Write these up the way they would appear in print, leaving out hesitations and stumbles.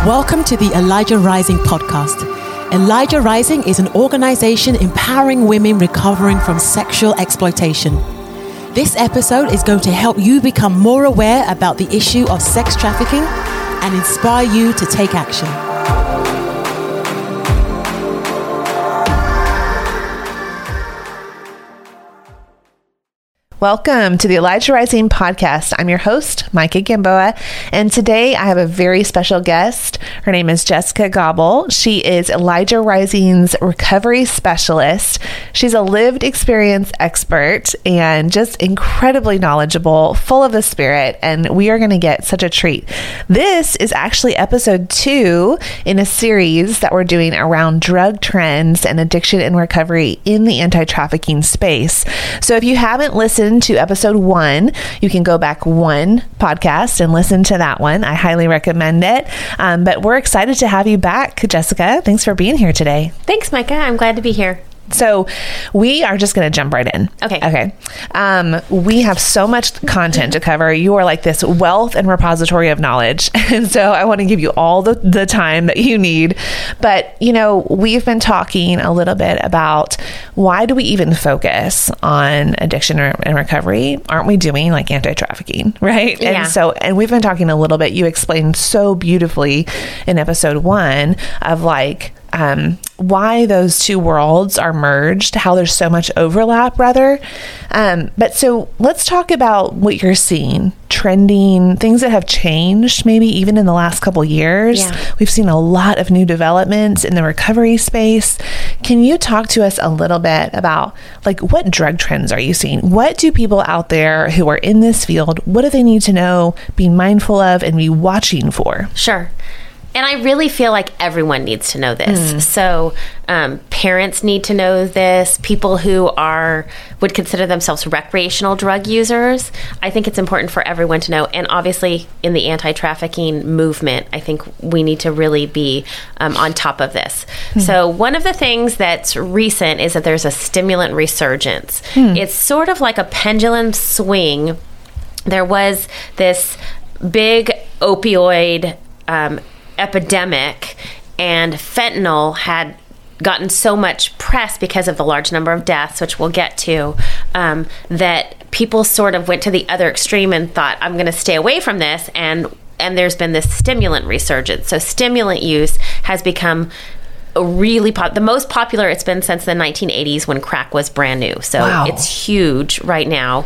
Welcome to the Elijah Rising podcast. Elijah Rising is an organization empowering women recovering from sexual exploitation. This episode is going to help you become more aware about the issue of sex trafficking and inspire you to take action. Welcome to the Elijah Rising podcast. I'm your host, Micah Gamboa, and today I have a very special guest. Her name is Jessica Gobble. She is Elijah Rising's recovery specialist. She's a lived experience expert and just incredibly knowledgeable, full of the Spirit, and we are going to get such a treat. This is actually episode 2 in a series that we're doing around drug trends and addiction and recovery in the anti-trafficking space. So if you haven't listened to episode 1, you can go back one podcast and listen to that one. I highly recommend it. But we're excited to have you back, Jessica. Thanks for being here today. Thanks, Micah. I'm glad to be here. So we are just going to jump right in. Okay. We have so much content to cover. You are like this wealth and repository of knowledge. And so I want to give you all the time that you need. But, you know, we've been talking a little bit about why do we even focus on addiction and recovery? Aren't we doing like anti-trafficking, right? Yeah. And we've been talking a little bit, you explained so beautifully in episode 1 of like, why those two worlds are merged, how there's so much overlap rather. But so let's talk about what you're seeing, trending, things that have changed maybe even in the last couple years. Yeah. We've seen a lot of new developments in the recovery space. Can you talk to us a little bit about like what drug trends are you seeing? What do people out there who are in this field, what do they need to know, be mindful of, and be watching for? Sure. And I really feel like everyone needs to know this. So parents need to know this. People who would consider themselves recreational drug users, I think it's important for everyone to know. And obviously in the anti-trafficking movement, I think we need to really be on top of this. So one of the things that's recent is that there's a stimulant resurgence. It's sort of like a pendulum swing. There was this big opioid epidemic, and fentanyl had gotten so much press because of the large number of deaths, which we'll get to, that people sort of went to the other extreme and thought, I'm going to stay away from this, and there's been this stimulant resurgence. So stimulant use has become really the most popular it's been since the 1980s when crack was brand new. So wow. It's huge right now.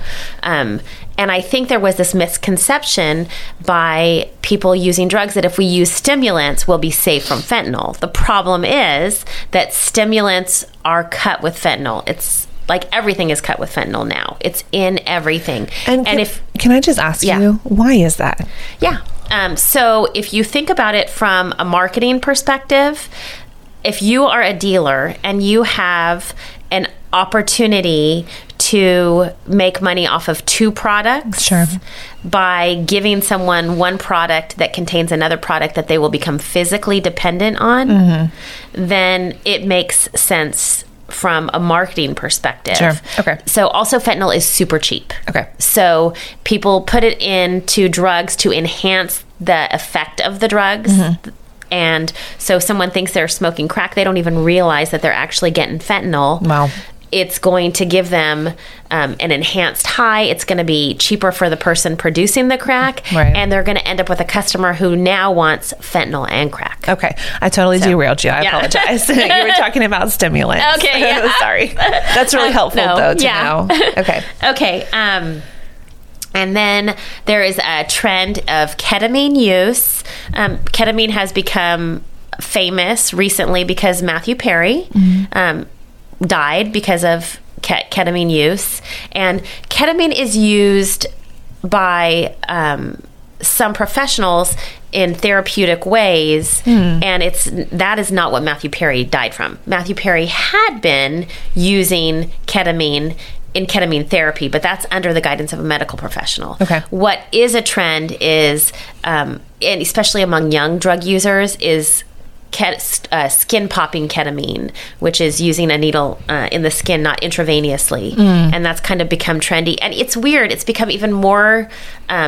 And I think there was this misconception by people using drugs that if we use stimulants, we'll be safe from fentanyl. The problem is that stimulants are cut with fentanyl. It's like everything is cut with fentanyl now. It's in everything. And can I just ask you, why is that? Yeah. So if you think about it from a marketing perspective, if you are a dealer and you have an opportunity to make money off of 2 products, sure, by giving someone one product that contains another product that they will become physically dependent on, then it makes sense from a marketing perspective. Sure. Okay. So also fentanyl is super cheap. Okay. So people put it into drugs to enhance the effect of the drugs. And so someone thinks they're smoking crack, they don't even realize that they're actually getting fentanyl. Wow. It's going to give them an enhanced high. It's going to be cheaper for the person producing the crack. Right. And they're going to end up with a customer who now wants fentanyl and crack. Okay. I totally derailed you. I apologize. You were talking about stimulants. Okay. Yeah. Sorry. That's really helpful, though, to know. Okay. Okay. And then there is a trend of ketamine use. Ketamine has become famous recently because Matthew Perry died because of ketamine use. And ketamine is used by some professionals in therapeutic ways, and that is not what Matthew Perry died from. Matthew Perry had been using ketamine in ketamine therapy, but that's under the guidance of a medical professional. Okay. What is a trend is, and especially among young drug users, is skin popping ketamine, which is using a needle in the skin, not intravenously. And that's kind of become trendy. And it's weird. It's become even more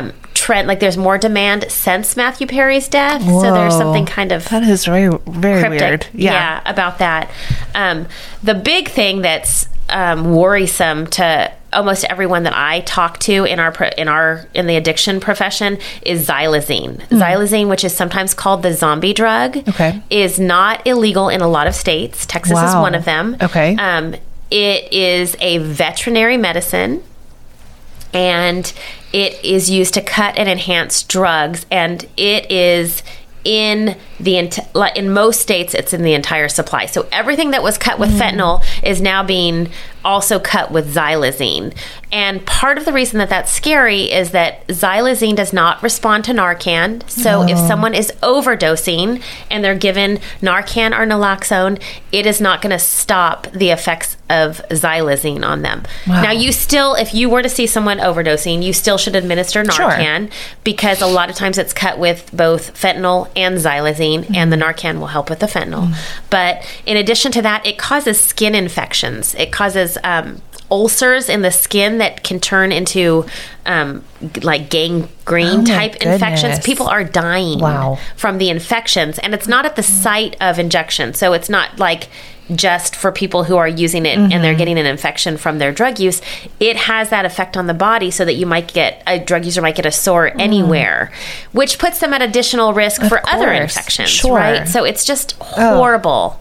trend, like there's more demand since Matthew Perry's death. Whoa. So there's something kind of that is very, very cryptic, weird. Yeah, about that. The big thing that's worrisome to almost everyone that I talk to in the addiction profession is xylazine. Xylazine, which is sometimes called the zombie drug, is not illegal in a lot of states. Texas is one of them. Okay. It is a veterinary medicine, and it is used to cut and enhance drugs, and it is in most states, it's in the entire supply. So everything that was cut with fentanyl is now being also cut with xylazine. And part of the reason that that's scary is that xylazine does not respond to Narcan. So if someone is overdosing and they're given Narcan or naloxone, it is not going to stop the effects of xylazine on them. Now, you still, if you were to see someone overdosing, you still should administer Narcan because a lot of times it's cut with both fentanyl and xylazine, and the Narcan will help with the fentanyl. But in addition to that, it causes skin infections. It causes ulcers in the skin that can turn into like gangrene type infections. People are dying from the infections, and it's not at the site of injection. So it's not like just for people who are using it and they're getting an infection from their drug use. It has that effect on the body, so that a drug user might get a sore anywhere, which puts them at additional risk for other infections, right? So it's just horrible.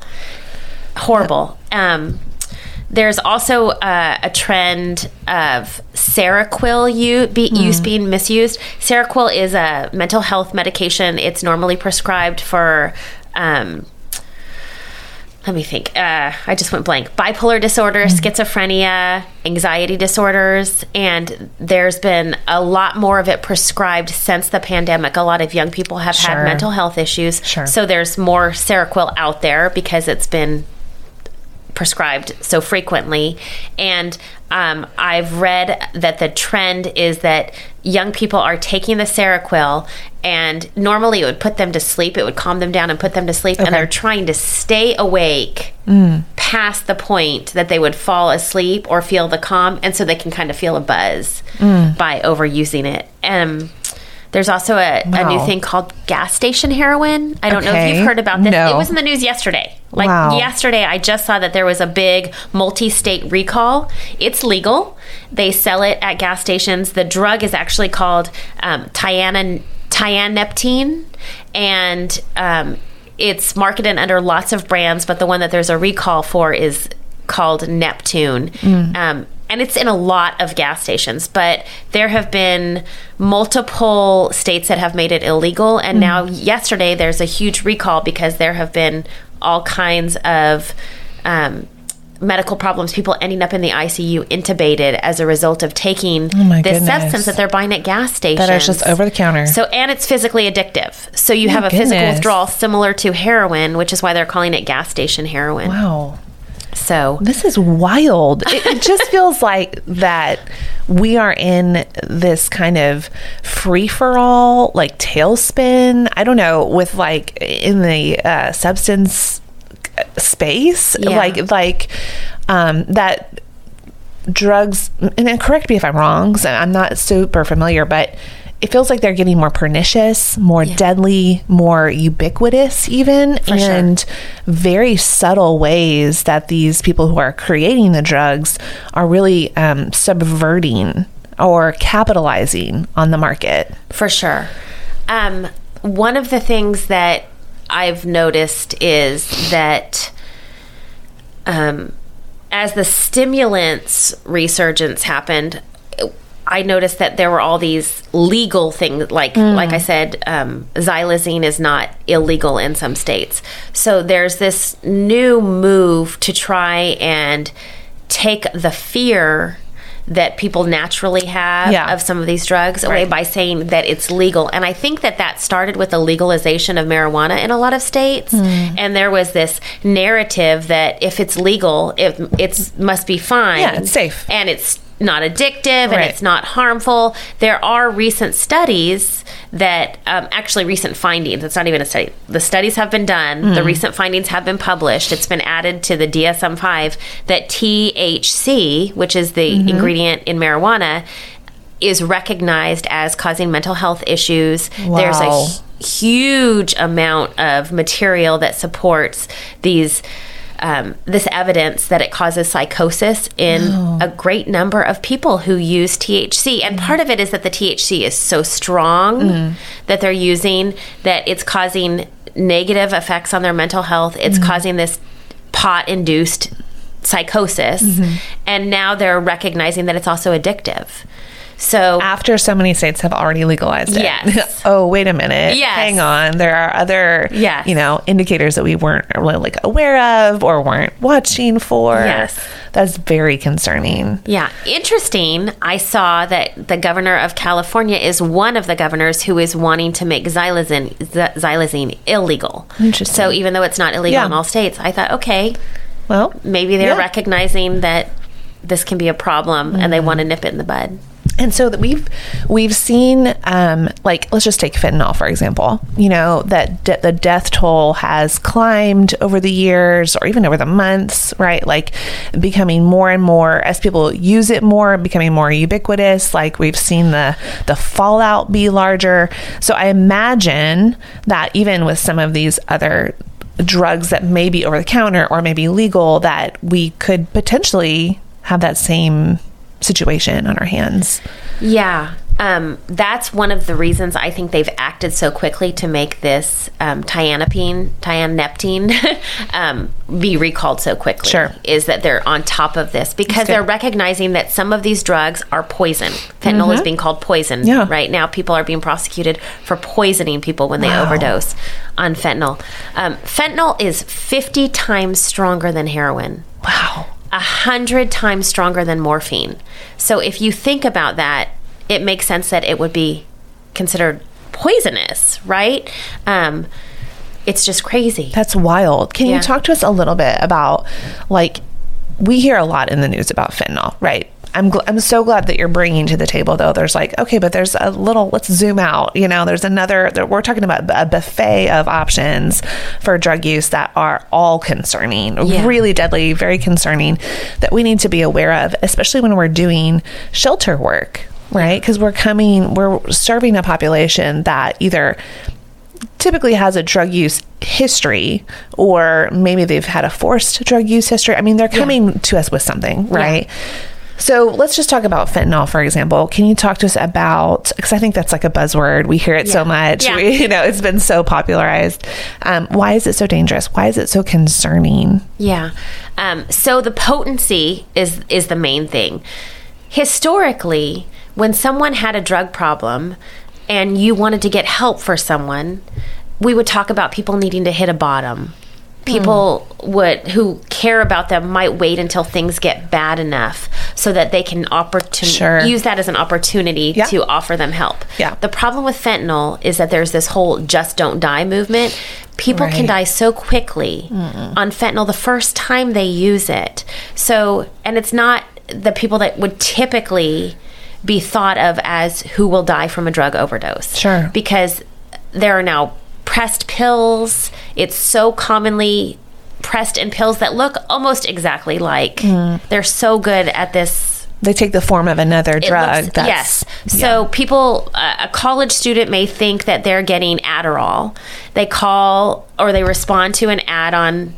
There's also a trend of Seroquel use being misused. Seroquel is a mental health medication. It's normally prescribed for, let me think. I just went blank. Bipolar disorder, schizophrenia, anxiety disorders, and there's been a lot more of it prescribed since the pandemic. A lot of young people have had mental health issues. So there's more Seroquel out there because it's been prescribed so frequently. And I've read that the trend is that young people are taking the Seroquel, and normally it would put them to sleep. It would calm them down and put them to sleep. And they're trying to stay awake past the point that they would fall asleep or feel the calm. And so they can kind of feel a buzz by overusing it. There's also a new thing called gas station heroin. I don't know if you've heard about this. No. It was in the news yesterday. Yesterday, I just saw that there was a big multi-state recall. It's legal. They sell it at gas stations. The drug is actually called Tianeptine, and it's marketed under lots of brands, but the one that there's a recall for is called Neptune. And it's in a lot of gas stations, but there have been multiple states that have made it illegal. And now yesterday there's a huge recall because there have been all kinds of medical problems, people ending up in the ICU intubated as a result of taking this substance that they're buying at gas stations. That is just over the counter. So, and it's physically addictive. So you have a physical withdrawal similar to heroin, which is why they're calling it gas station heroin. Wow. So this is wild. It just feels like that we are in this kind of free-for-all, like tailspin. I don't know, with like in the substance space, like that drugs. And correct me if I'm wrong, because I'm not super familiar, but it feels like they're getting more pernicious, more deadly, more ubiquitous even, and very subtle ways that these people who are creating the drugs are really subverting or capitalizing on the market. For sure. One of the things that I've noticed is that as the stimulants resurgence happened, I noticed that there were all these legal things, like I said, xylazine is not illegal in some states. So there's this new move to try and take the fear that people naturally have of some of these drugs away by saying that it's legal. And I think that started with the legalization of marijuana in a lot of states. And there was this narrative that if it's legal, it must be fine. Yeah, it's safe. And it's not addictive and it's not harmful. There are recent studies that actually recent findings. It's not even a study. The studies have been done. The recent findings have been published. It's been added to the DSM-5 that THC, which is the ingredient in marijuana, is recognized as causing mental health issues. Wow. There's a huge amount of material that supports these this evidence that it causes psychosis in a great number of people who use THC. And part of it is that the THC is so strong that they're using, that it's causing negative effects on their mental health. It's causing this pot-induced psychosis. And now they're recognizing that it's also addictive. So after so many states have already legalized it. Yes. Oh, wait a minute. Yes. Hang on. There are other, Yes. indicators that we weren't really aware of or weren't watching for. Yes. That's very concerning. Yeah. Interesting. I saw that the governor of California is one of the governors who is wanting to make xylazine illegal. Interesting. So even though it's not illegal in all states, I thought, okay, Well, maybe they're recognizing that this can be a problem and they want to nip it in the bud. and so that we've seen, let's just take fentanyl, for example, that the death toll has climbed over the years or even over the months, right? Like becoming more and more as people use it more, becoming more ubiquitous. Like we've seen the fallout be larger. So I imagine that even with some of these other drugs that may be over the counter or maybe legal, that we could potentially have that same situation on our hands. Yeah. That's one of the reasons I think they've acted so quickly to make this tianeptine be recalled so quickly. Sure. Is that they're on top of this because they're recognizing that some of these drugs are poison. Fentanyl is being called poison. Yeah. Right now, people are being prosecuted for poisoning people when they overdose on fentanyl. Fentanyl is 50 times stronger than heroin. Wow. 100 times stronger than morphine. So if you think about that, it makes sense that it would be considered poisonous, right? It's just crazy. That's wild. Can you talk to us a little bit about, we hear a lot in the news about fentanyl, right? I'm so glad that you're bringing to the table, though. There's okay, but there's a little, let's zoom out. There's we're talking about a buffet of options for drug use that are all concerning, really deadly, very concerning, that we need to be aware of, especially when we're doing shelter work, right? Because we're serving a population that either typically has a drug use history or maybe they've had a forced drug use history. I mean, they're coming to us with something, right? Yeah. So let's just talk about fentanyl, for example. Can you talk to us about, because I think that's like a buzzword. We hear it so much. Yeah. It's been so popularized. Why is it so dangerous? Why is it so concerning? Yeah. So the potency is the main thing. Historically, when someone had a drug problem and you wanted to get help for someone, we would talk about people needing to hit a bottom. People who care about them might wait until things get bad enough so that they can use that as an opportunity to offer them help. Yeah. The problem with fentanyl is that there's this whole just don't die movement. People can die so quickly on fentanyl the first time they use it. So, and it's not the people that would typically be thought of as who will die from a drug overdose. Sure. Because there are now pressed pills. It's so commonly pressed in pills that look almost exactly like. They're so good at this. They take the form of another drug. Yes. So people, a college student may think that they're getting Adderall. They call or they respond to an ad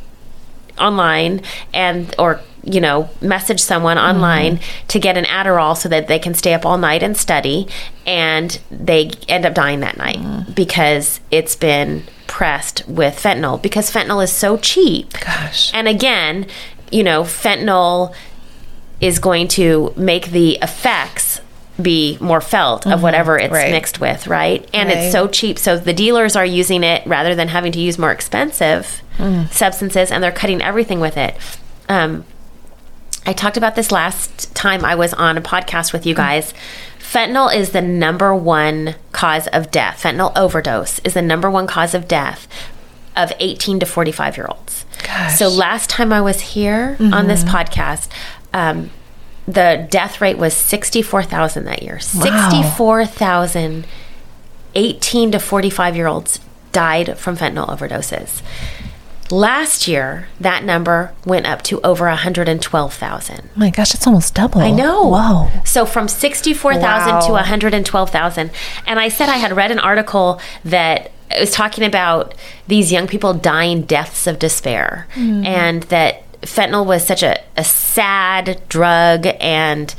online or message someone online to get an Adderall so that they can stay up all night and study, and they end up dying that night because it's been pressed with fentanyl, because fentanyl is so cheap. Gosh. And again, fentanyl is going to make the effects be more felt of whatever it's mixed with, right? And it's so cheap. So the dealers are using it rather than having to use more expensive substances, and they're cutting everything with it. I talked about this last time I was on a podcast with you guys. Fentanyl is the number one cause of death. Fentanyl overdose is the number one cause of death of 18 to 45-year-olds. So last time I was here on this podcast, the death rate was 64,000 that year. Wow. 64,000 18 to 45-year-olds died from fentanyl overdoses. Last year, that number went up to over 112,000. Oh my gosh, that's almost double. I know. Whoa. So from 64,000 to 112,000. And I said I had read an article that it was talking about these young people dying deaths of despair, and that fentanyl was such a sad drug, and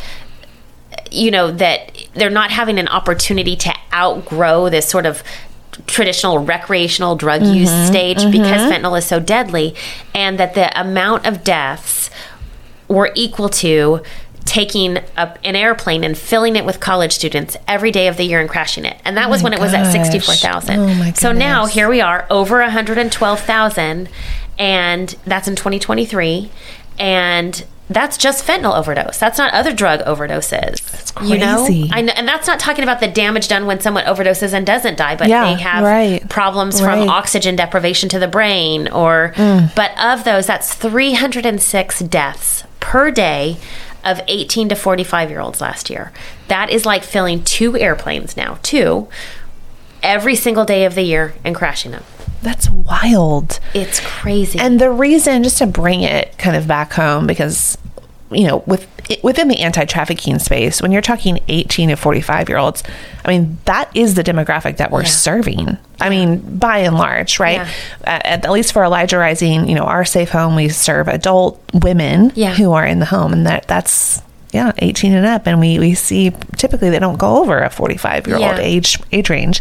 that they're not having an opportunity to outgrow this sort of traditional recreational drug use stage because fentanyl is so deadly, and that the amount of deaths were equal to taking an airplane and filling it with college students every day of the year and crashing it. And that was when it was at 64,000. Oh my goodness. So now here we are, over 112,000, and that's in 2023. And that's just fentanyl overdose. That's not other drug overdoses. That's crazy. I know, and that's not talking about the damage done when someone overdoses and doesn't die, but they have problems from oxygen deprivation to the brain. But of those, that's 306 deaths per day of 18 to 45-year-olds last year. That is like filling 2 airplanes now, 2, every single day of the year and crashing them. That's wild. It's crazy. And the reason, just to bring it kind of back home, because, within the anti-trafficking space, when you're talking 18 to 45-year-olds, I mean, that is the demographic that we're serving. I mean, by and large, right? Yeah. At least for Elijah Rising, our Safe Home, we serve adult women who are in the home, and that's 18 and up, and we see typically they don't go over a 45-year-old age range.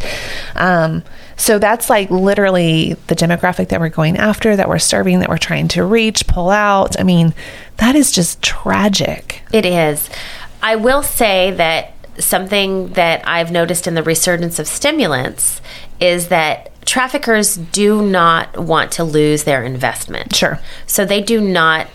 So that's like literally the demographic that we're going after, that we're serving, that we're trying to reach, pull out. I mean, that is just tragic. It is. I will say that something that I've noticed in the resurgence of stimulants is that traffickers do not want to lose their investment. Sure. So they do not,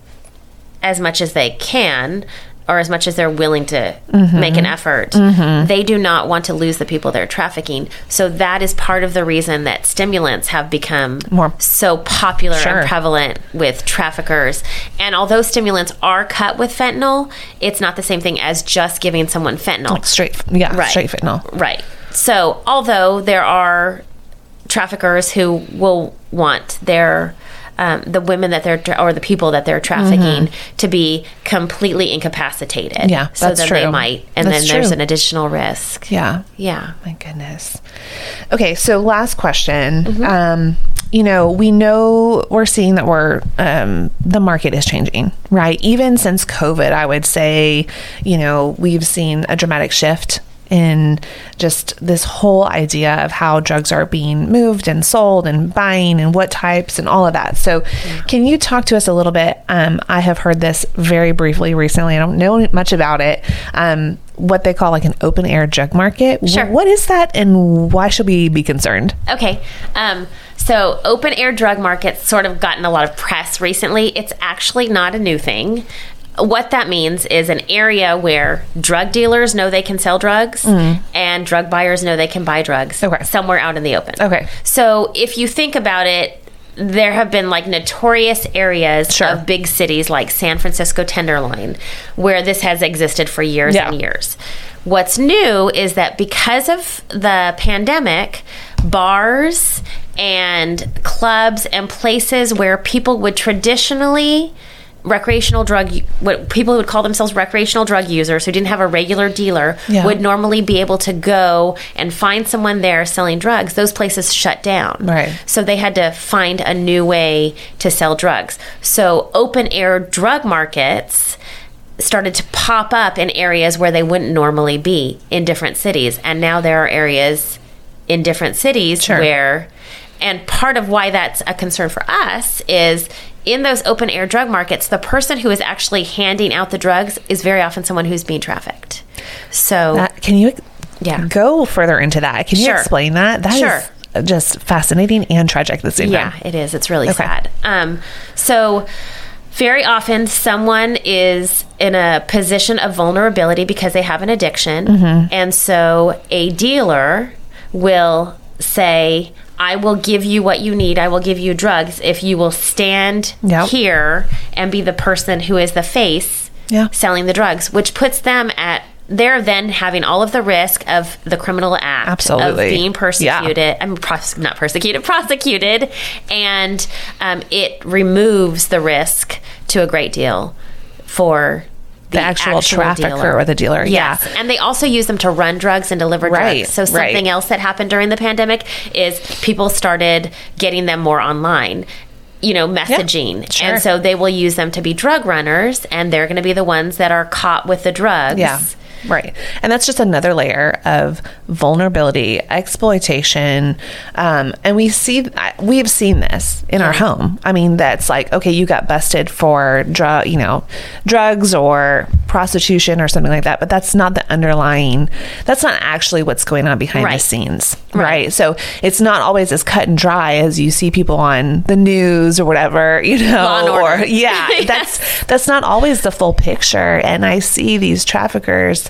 as much as they can, or as much as they're willing to make an effort, they do not want to lose the people they're trafficking. So that is part of the reason that stimulants have become so popular and prevalent with traffickers. And although stimulants are cut with fentanyl, it's not the same thing as just giving someone fentanyl. Like straight fentanyl. Right. So although there are traffickers who will want their the women that or the people that they're trafficking to be completely incapacitated. Yeah, so that's then true. they might, and that's then true. there's an additional risk. Yeah. My goodness. Okay, so last question. We know we're seeing that the market is changing, right? Even since COVID, I would say, we've seen a dramatic shift in just this whole idea of how drugs are being moved and sold and buying and what types and all of that. So can you talk to us a little bit? I have heard this very briefly recently. I don't know much about it. What they call like an open air drug market. Sure. What is that, and why should we be concerned? Okay. So open air drug markets sort of gotten a lot of press recently. It's actually not a new thing. What that means is an area where drug dealers know they can sell drugs and drug buyers know they can buy drugs somewhere out in the open. Okay. So if you think about it, there have been like notorious areas of big cities like San Francisco Tenderloin where this has existed for years and years. What's new is that because of the pandemic, bars and clubs and places where people would traditionally what people would call themselves recreational drug users who didn't have a regular dealer would normally be able to go and find someone there selling drugs. Those places shut down. Right. So they had to find a new way to sell drugs. So open air drug markets started to pop up in areas where they wouldn't normally be in different cities. And now there are areas in different cities where, and part of why that's a concern for us is in those open air drug markets, the person who is actually handing out the drugs is very often someone who's being trafficked. So can you go further into that? Can you explain that? That is just fascinating and tragic at the same time. Yeah, it is. It's really sad. So very often someone is in a position of vulnerability because they have an addiction. And so a dealer will say, I will give you what you need. I will give you drugs if you will stand here and be the person who is the face selling the drugs, which puts them at they're then having all of the risk of the criminal act Absolutely. of being persecuted. Not persecuted, prosecuted. And it removes the risk to a great deal for the actual trafficker dealer. or the dealer. Yes. Yeah. And they also use them to run drugs and deliver Right, drugs. So something else that happened during the pandemic is people started getting them more online, messaging. Yeah, sure. And so they will use them to be drug runners, and they're going to be the ones that are caught with the drugs. Yeah. Right. And that's just another layer of vulnerability, exploitation. And we have seen this in our home. I mean, that's like, okay, you got busted for drugs or prostitution or something like that, but that's not that's not actually what's going on behind the scenes. Right. So it's not always as cut and dry as you see people on the news or whatever, Law and Order. That's not always the full picture. And I see these traffickers,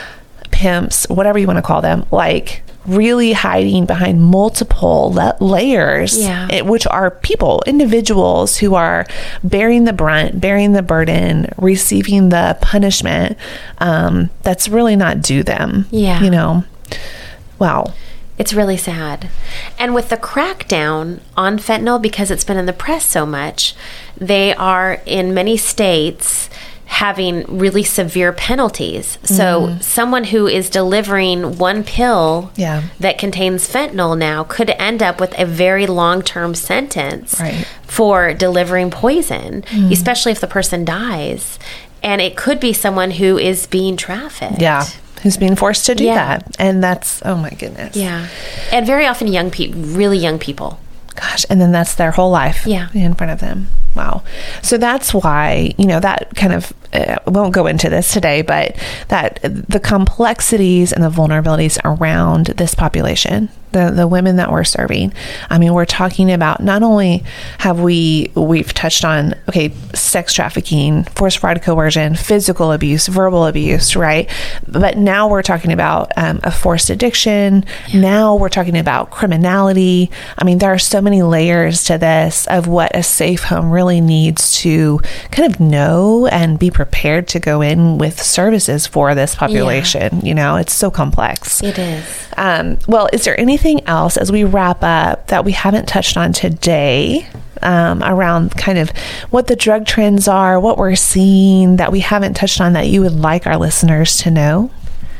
pimps, whatever you want to call them, like really hiding behind multiple layers, which are individuals who are bearing the brunt, bearing the burden, receiving the punishment that's really not due them. Yeah. Wow. It's really sad. And with the crackdown on fentanyl, because it's been in the press so much, they are in many states having really severe penalties. So someone who is delivering one pill that contains fentanyl now could end up with a very long-term sentence for delivering poison, especially if the person dies. And it could be someone who is being trafficked. Yeah. Who's being forced to do that. And that's, oh my goodness. Yeah. And very often really young people. Gosh, and then that's their whole life in front of them. Wow. So that's why, that kind of, won't go into this today, but that the complexities and the vulnerabilities around this population, the women that we're serving. I mean, we're talking about not only have we've touched on, sex trafficking, forced fraud, coercion, physical abuse, verbal abuse, right? But now we're talking about a forced addiction. Yeah. Now we're talking about criminality. I mean, there are so many layers to this of what a safe home really needs to kind of know and be prepared to go in with services for this population. It's so complex. It is. Well, is there anything else as we wrap up that we haven't touched on today around kind of what the drug trends are, what we're seeing that we haven't touched on that you would like our listeners to know?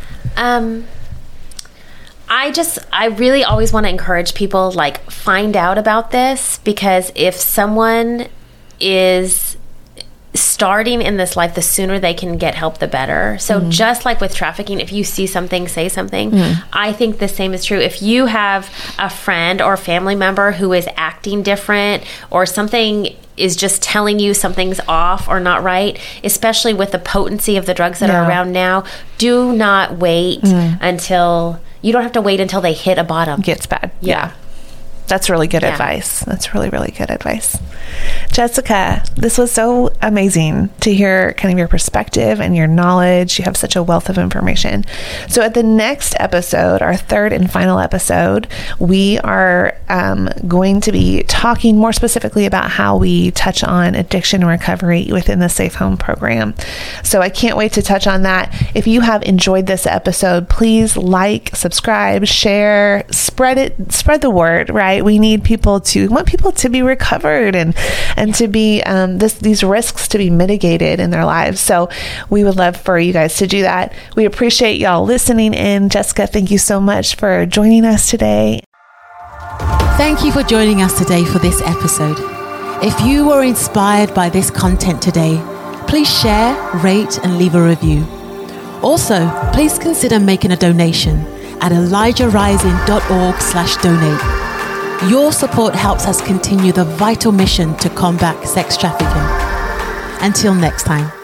I really always want to encourage people, find out about this, because if someone is starting in this life, the sooner they can get help, the better. So just like with trafficking, if you see something, say something. I think the same is true. If you have a friend or family member who is acting different, or something is just telling you something's off or not right, especially with the potency of the drugs that are around now, do not wait until... You don't have to wait until they hit a bottom. Gets bad. Yeah. That's really good advice. That's really, really good advice. Jessica, this was so amazing to hear kind of your perspective and your knowledge. You have such a wealth of information. So at the next episode, our third and final episode, we are going to be talking more specifically about how we touch on addiction and recovery within the Safe Home program. So I can't wait to touch on that. If you have enjoyed this episode, please subscribe, share, spread the word, right? We want people to be recovered and to be these risks to be mitigated in their lives. So we would love for you guys to do that. We appreciate y'all listening in. Jessica, thank you so much for joining us today. Thank you for joining us today for this episode. If you were inspired by this content today, please share, rate, and leave a review. Also, please consider making a donation at ElijahRising.org/donate. Your support helps us continue the vital mission to combat sex trafficking. Until next time.